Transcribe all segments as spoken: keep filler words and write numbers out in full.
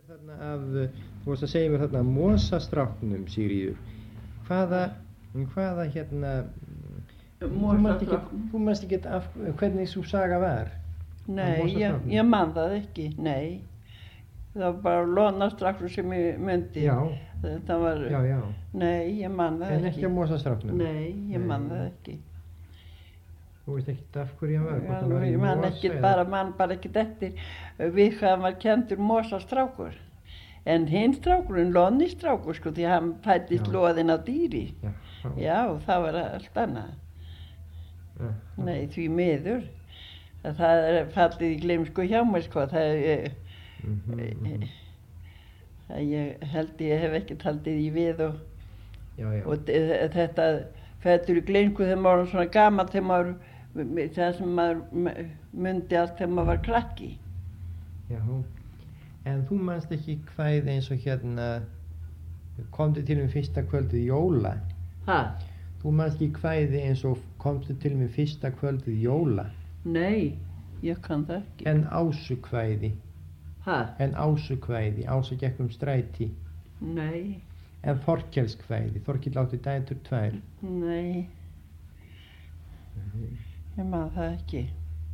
Þarna af, þú varst að segja mér þarna mosastráknum, Sigríður. Hvaða, hvaða hérna, þú manst ekki, þú manst ekki af hvernig sú saga var? Nei, ég, ég man það ekki, nei. Það var bara lonastrákur sem ég myndi. Já, það var, já, já. Nei, ég man það en ekki. En ekki af mosastráknum? Nei, ég nei. man það ekki. Þú veist ekkert af hverju hann var? Já, hann var ég man ekki bara, man bara ekkert eftir við hvað hann var kenndur mosastrákur. En hinn strákurinn, lonnistrákur, sko, því hann fæddist loðinn á dýri. Já, já. Já, það var allt annað. Já, já. Nei, því miður. Það er fallið í gleymsku hjá mér, sko. Það er, mm -hmm. það ég held ég hef ekki haldið í við og, já, já. og þetta fættur í gleymsku þegar maður var svona gamall, þegar maður, það sem maður mundi allt þegar maður var krakki. Já, en þú manst ekki hvað eins og hérna, komdu til mér fyrsta kvöldið jóla. Hæ? Þú manst ekki hvað eins og komdu til mér fyrsta kvöldið jóla. Nei, ég kann það ekki. En ásukvæði. Hæ? En ásukvæði, Ása gekk um stræti. Nei. En Þorkelskvæði, Þorkell átti dætur tvær. Nei. Mm-hmm. Ég man það ekki.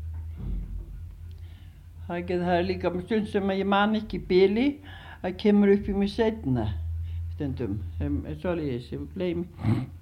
Það er, það er líka með stund sem ég man ekki bili, það kemur upp í mig seinna stundum, sem er svolítið sem gleymi.